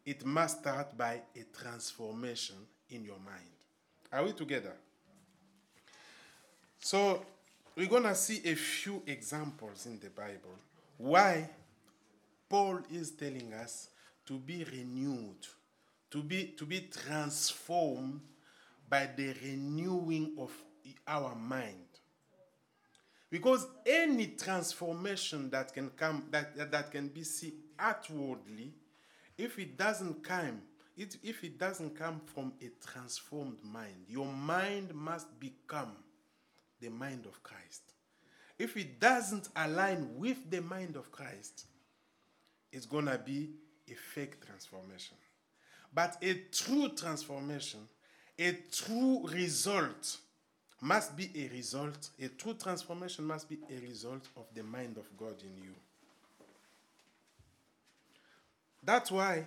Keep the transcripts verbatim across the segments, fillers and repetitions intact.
it must start by a transformation in your mind. Are we together? So, we're going to see a few examples in the Bible why Paul is telling us to be renewed, to be, to be transformed by the renewing of our mind. Because any transformation that can come, that, that can be seen outwardly, if it doesn't come, it, if it doesn't come from a transformed mind, your mind must become the mind of Christ. If it doesn't align with the mind of Christ, it's going to be a fake transformation. But a true transformation, a true result must be a result, a true transformation must be a result of the mind of God in you. That's why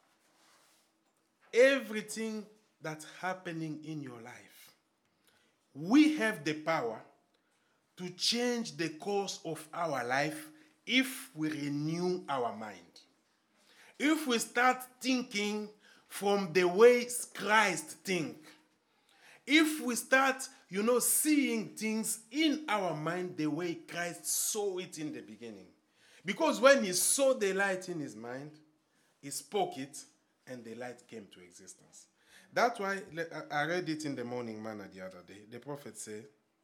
everything that's happening in your life, we have the power to change the course of our life if we renew our mind. If we start thinking from the way Christ thinks, if we start, you know, seeing things in our mind the way Christ saw it in the beginning. Because when he saw the light in his mind, he spoke it, and the light came to existence. That's why I read it in the morning manna the other day. The prophet said,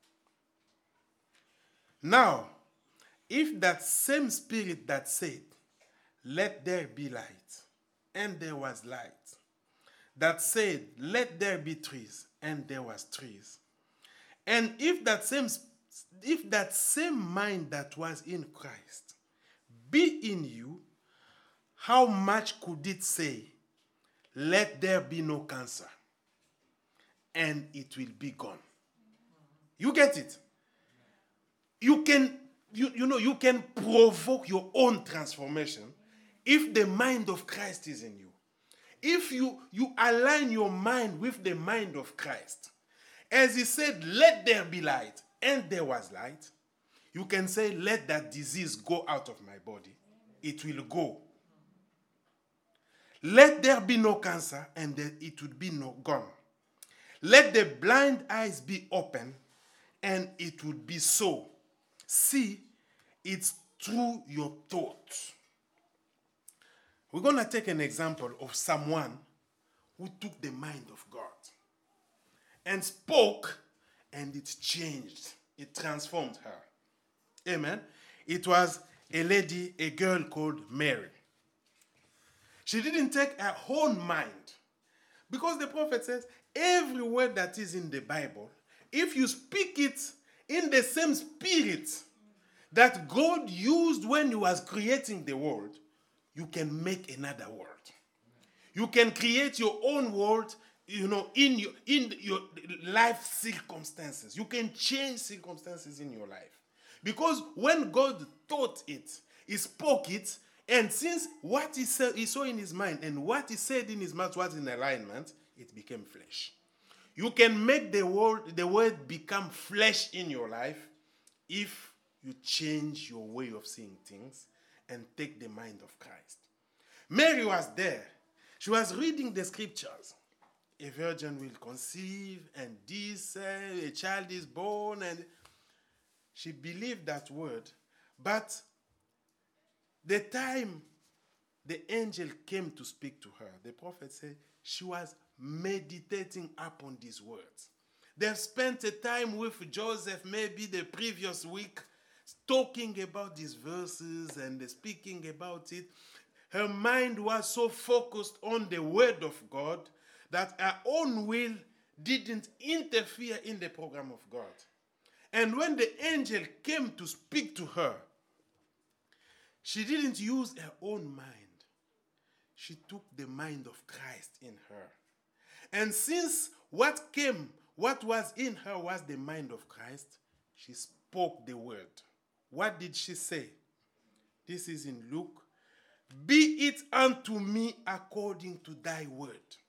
now, if that same spirit that said, let there be light, and there was light, that said, let there be trees, and there was trees. And if that same, if that same mind that was in Christ be in you, how much could it say, let there be no cancer, and it will be gone? You get it? You can, you, you know, you can provoke your own transformation if the mind of Christ is in you. If you, you align your mind with the mind of Christ, as he said, let there be light, and there was light, you can say, let that disease go out of my body. It will go. Let there be no cancer, and then it would be no gone. Let the blind eyes be open, and it would be so. See, it's through your thoughts. We're going to take an example of someone who took the mind of God and spoke, and it changed. It transformed her. Amen. It was a lady, a girl called Mary. She didn't take her own mind. Because the prophet says, every word that is in the Bible, if you speak it in the same spirit that God used when he was creating the world, you can make another world. You can create your own world, you know, in your, in your life circumstances. You can change circumstances in your life. Because when God thought it, he spoke it, and since what he said, he saw in his mind and what he said in his mouth was in alignment, it became flesh. You can make the word, the word become flesh in your life if you change your way of seeing things and take the mind of Christ. Mary was there. She was reading the scriptures. A virgin will conceive, and this, uh, a child is born, and she believed that word. But the time the angel came to speak to her, the prophet said she was meditating upon these words. They spent a time with Joseph maybe the previous week talking about these verses and speaking about it. Her mind was so focused on the word of God that her own will didn't interfere in the program of God. And when the angel came to speak to her, she didn't use her own mind. She took the mind of Christ in her. And since what came, what was in her was the mind of Christ, she spoke the word. What did she say? This is in Luke. Be it unto me according to thy word.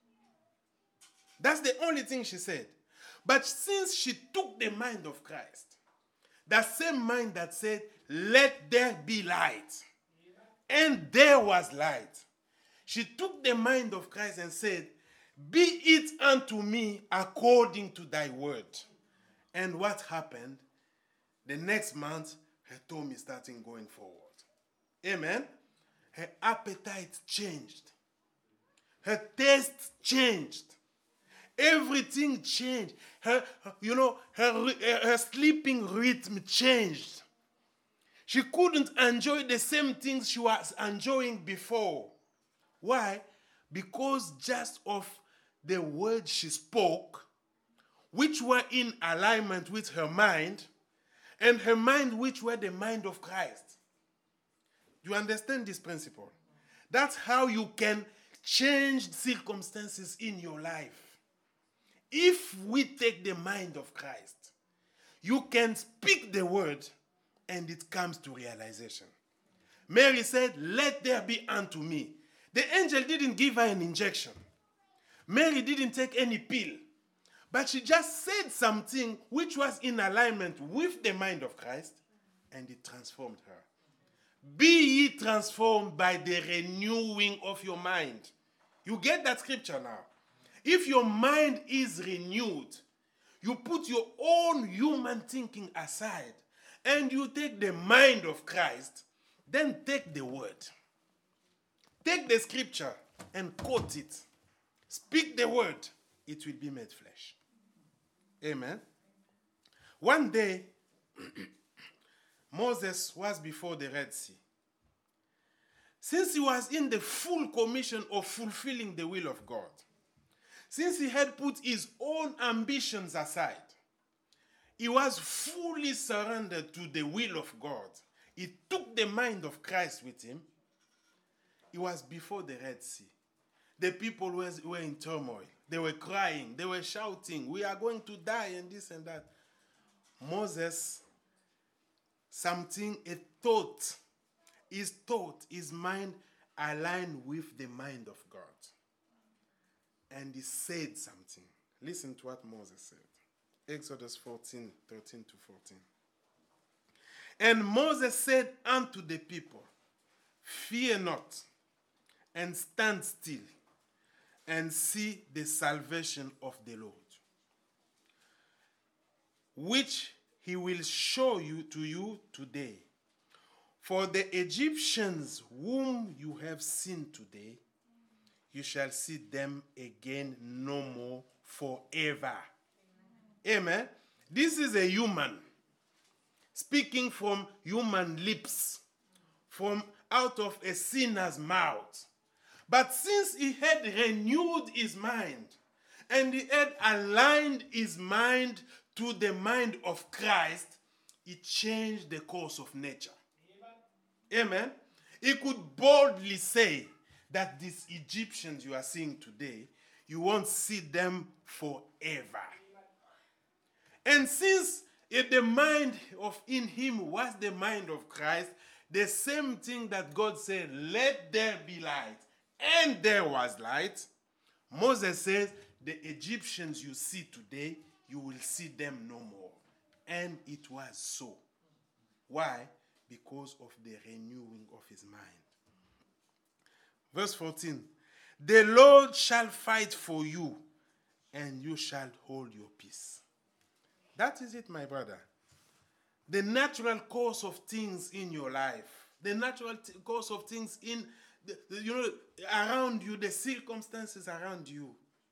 That's the only thing she said. But since she took the mind of Christ, that same mind that said, let there be light, and there was light, She took the mind of Christ and said, be it unto me according to thy word. And what happened? The next month, her tummy started going forward. Amen? Her appetite changed. Her taste changed. Everything changed. Her, you know, her, her sleeping rhythm changed. She couldn't enjoy the same things she was enjoying before. Why? Because just of the words she spoke, which were in alignment with her mind, and her mind, which were the mind of Christ. You understand this principle? That's how you can change circumstances in your life. If we take the mind of Christ, you can speak the word and it comes to realization. Mary said, let there be unto me. The angel didn't give her an injection. Mary didn't take any pill. But she just said something which was in alignment with the mind of Christ, and it transformed her. Be ye transformed by the renewing of your mind. You get that scripture now? If your mind is renewed, you put your own human thinking aside, and you take the mind of Christ, then take the word. Take the scripture and quote it. Speak the word. It will be made flesh. Amen. One day, Moses was before the Red Sea. Since he was in the full commission of fulfilling the will of God, since he had put his own ambitions aside, he was fully surrendered to the will of God. He took the mind of Christ with him. He was before the Red Sea. The people were, were in turmoil. They were crying. They were shouting, we are going to die and this and that. Moses, something, a thought, his thought, his mind aligned with the mind of God. And he said something. Listen to what Moses said. Exodus fourteen, thirteen to fourteen. And Moses said unto the people, fear not, and stand still, and see the salvation of the Lord, which he will show you to you today. For the Egyptians whom you have seen today, you shall see them again no more forever. Amen. Amen. This is a human speaking from human lips, from out of a sinner's mouth. But since he had renewed his mind and he had aligned his mind to the mind of Christ, he changed the course of nature. Amen. Amen. He could boldly say that these Egyptians you are seeing today, you won't see them forever. And since if the mind of in him was the mind of Christ, the same thing that God said, let there be light, and there was light. Moses says, the Egyptians you see today, you will see them no more. And it was so. Why? Because of the renewing of his mind. Verse fourteen. The Lord shall fight for you, and you shall hold your peace. That is it, my brother. The natural course of things in your life, the natural t- course of things in, the, the, you know, around you, the circumstances around you.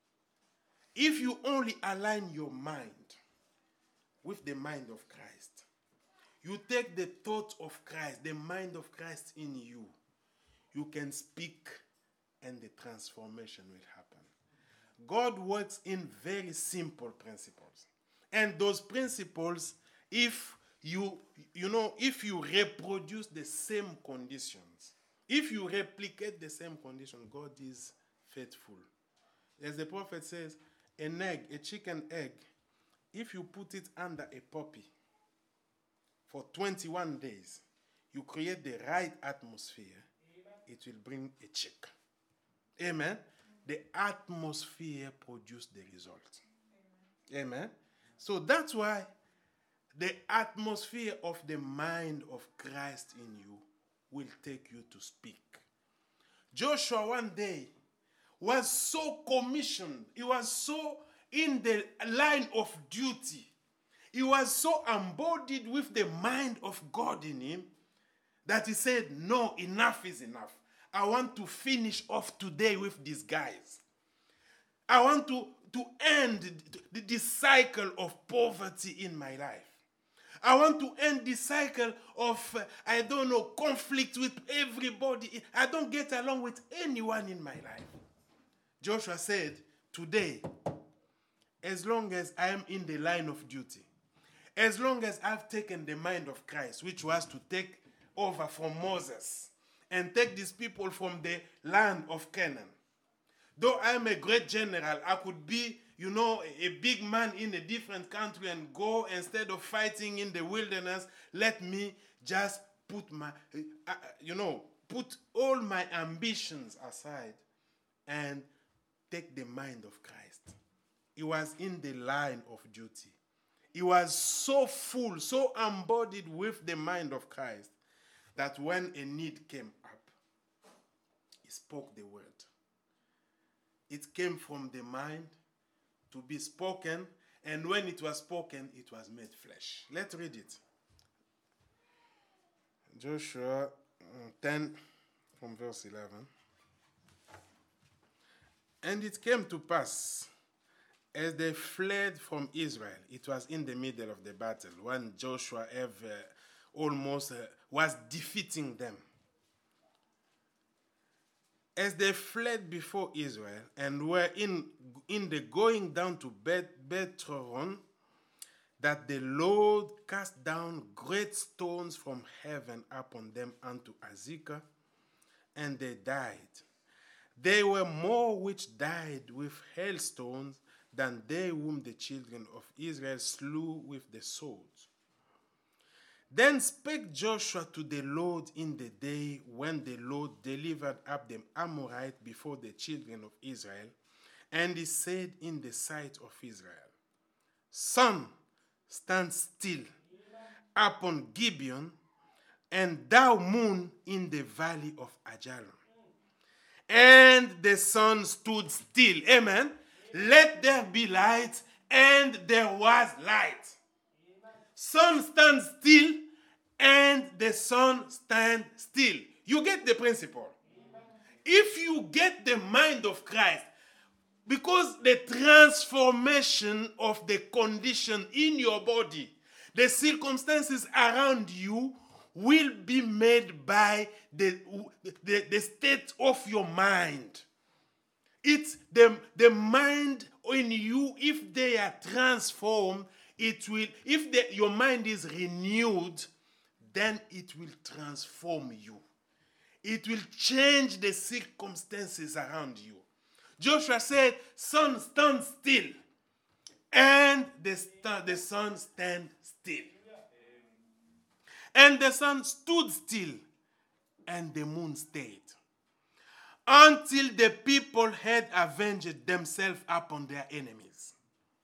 If you only align your mind with the mind of Christ, you take the thought of Christ, the mind of Christ in you, you can speak and the transformation will happen. God works in very simple principles. And those principles, if you, you know, if you reproduce the same conditions, if you replicate the same condition, God is faithful. As the prophet says, an egg, a chicken egg, if you put it under a puppy for twenty-one days, you create the right atmosphere, it will bring a chick. Amen. The atmosphere produces the result. Amen. Amen. So that's why the atmosphere of the mind of Christ in you will take you to speak. Joshua one day was so commissioned. He was so in the line of duty. He was so embodied with the mind of God in him that he said, no, enough is enough. I want to finish off today with these guys. I want to, to end the, the cycle of poverty in my life. I want to end the cycle of, uh, I don't know, conflict with everybody. I don't get along with anyone in my life. Joshua said, today, as long as I am in the line of duty, as long as I've taken the mind of Christ, which was to take over from Moses and take these people from the land of Canaan. Though I'm a great general, I could be, you know, a big man in a different country and go, instead of fighting in the wilderness, let me just put my, uh, you know, put all my ambitions aside and take the mind of Christ. He was in the line of duty. He was so full, so embodied with the mind of Christ that when a need came up, he spoke the word. It came from the mind to be spoken, and when it was spoken, it was made flesh. Let's read it. Joshua ten, from verse eleven. And it came to pass, as they fled from Israel, it was in the middle of the battle, when Joshua have, uh, almost uh, was defeating them. As they fled before Israel and were in, in the going down to Beth, Beth-horon, that the Lord cast down great stones from heaven upon them unto Azekah, and they died. There were more which died with hailstones than they whom the children of Israel slew with the sword. Then spake Joshua to the Lord in the day when the Lord delivered up the Amorites before the children of Israel, and he said in the sight of Israel, Sun, stand still upon Gibeon, and thou moon in the valley of Ajalon. And the sun stood still. Amen. Let there be light, and there was light. Sun stands still, and the sun stands still. You get the principle. If you get the mind of Christ, because the transformation of the condition in your body, the circumstances around you will be made by the, the, the state of your mind. It's the, the mind in you, if they are transformed, it will, if the, your mind is renewed, then it will transform you. It will change the circumstances around you. Joshua said, sun, stand still. And the, the sun stand still. And the sun stood still, and the moon stayed, until the people had avenged themselves upon their enemies.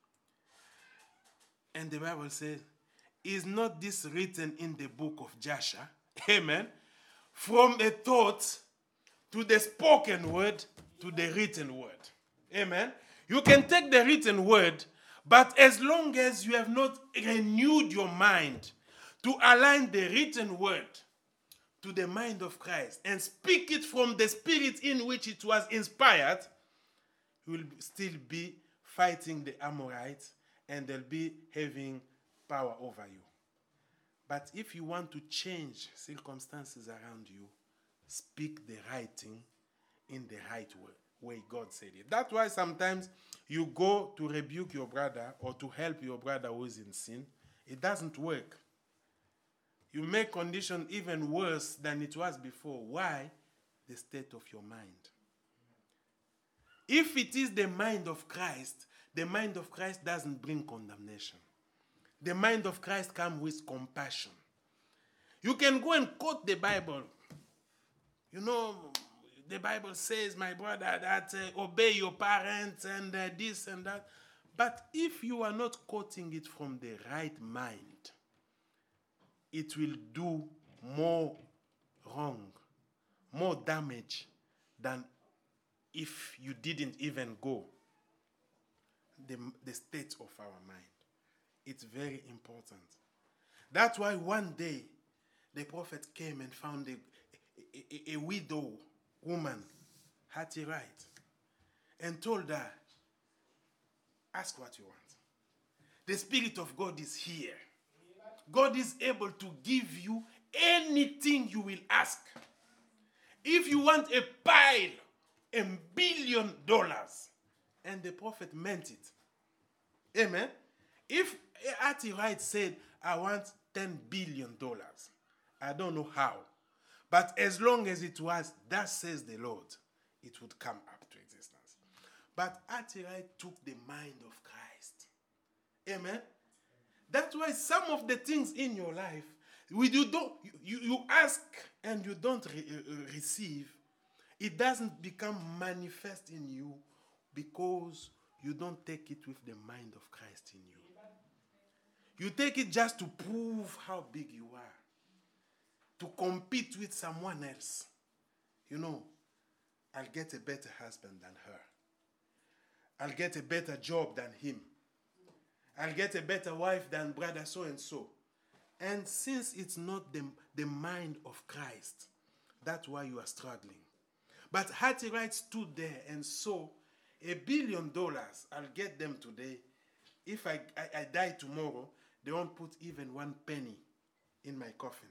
And the Bible says, is not this written in the book of Joshua? Amen. From the thought to the spoken word to the written word. Amen. You can take the written word, but as long as you have not renewed your mind to align the written word to the mind of Christ and speak it from the spirit in which it was inspired, you will still be fighting the Amorites and they'll be having power over you. But if you want to change circumstances around you, speak the right thing in the right way, way God said it. That's why sometimes you go to rebuke your brother or to help your brother who is in sin. It doesn't work. You make condition even worse than it was before. Why? The state of your mind. If it is the mind of Christ, the mind of Christ doesn't bring condemnation. The mind of Christ comes with compassion. You can go and quote the Bible. You know, the Bible says, my brother, that uh, obey your parents and uh, this and that. But if you are not quoting it from the right mind, it will do more wrong, more damage than if you didn't even go. The, the state of our mind. It's very important. That's why one day the prophet came and found a, a, a, a widow woman, Hattie Wright, and told her, ask what you want. The Spirit of God is here. God is able to give you anything you will ask. If you want a pile, a billion dollars, and the prophet meant it. Amen. If Hattie Wright said, I want ten billion dollars, I don't know how. But as long as it was, that says the Lord, it would come up to existence. But Hattie Wright took the mind of Christ. Amen. That's why some of the things in your life, when you don't, you, you ask and you don't re- receive, it doesn't become manifest in you because you don't take it with the mind of Christ in you. You take it just to prove how big you are, to compete with someone else. You know, I'll get a better husband than her. I'll get a better job than him. I'll get a better wife than brother so-and-so. And since it's not the, the mind of Christ, that's why you are struggling. But Hattie Wright stood there and saw a billion dollars. I'll get them today. If I, I, I die tomorrow, they won't put even one penny in my coffin.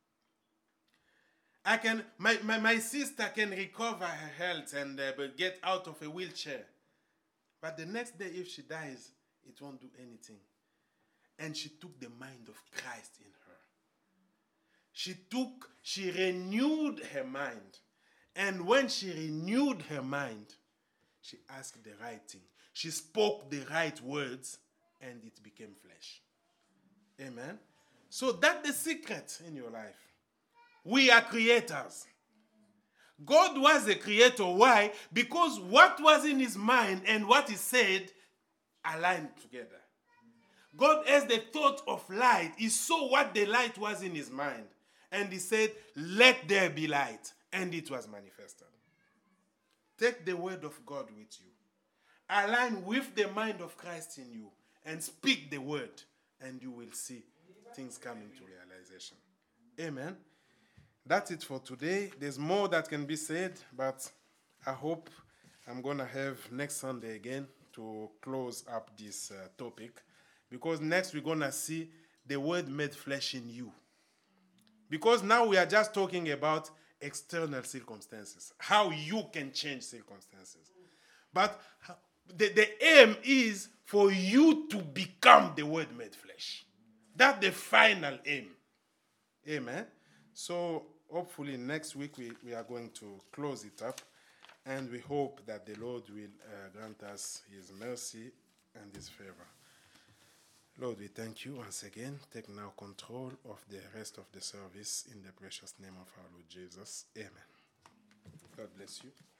I can, my, my, my sister can recover her health and uh, get out of a wheelchair. But the next day, if she dies, it won't do anything. And she took the mind of Christ in her. She took, she renewed her mind. And when she renewed her mind, she asked the right thing. She spoke the right words, and it became flesh. Amen? So that's the secret in your life. We are creators. God was a creator. Why? Because what was in his mind and what he said aligned together. God has the thought of light. He saw what the light was in his mind. And he said, let there be light. And it was manifested. Take the word of God with you. Align with the mind of Christ in you. And speak the word. And you will see things coming to realization. Amen. That's it for today. There's more that can be said. But I hope I'm going to have next Sunday again to close up this uh, topic. Because next we're going to see the word made flesh in you. Because now we are just talking about external circumstances. How you can change circumstances. But the, the aim is for you to become the word made flesh. That's the final aim. Amen. So hopefully next week we, we are going to close it up. And we hope that the Lord will uh, grant us his mercy and his favor. Lord, we thank you once again. Take now control of the rest of the service in the precious name of our Lord Jesus. Amen. God bless you.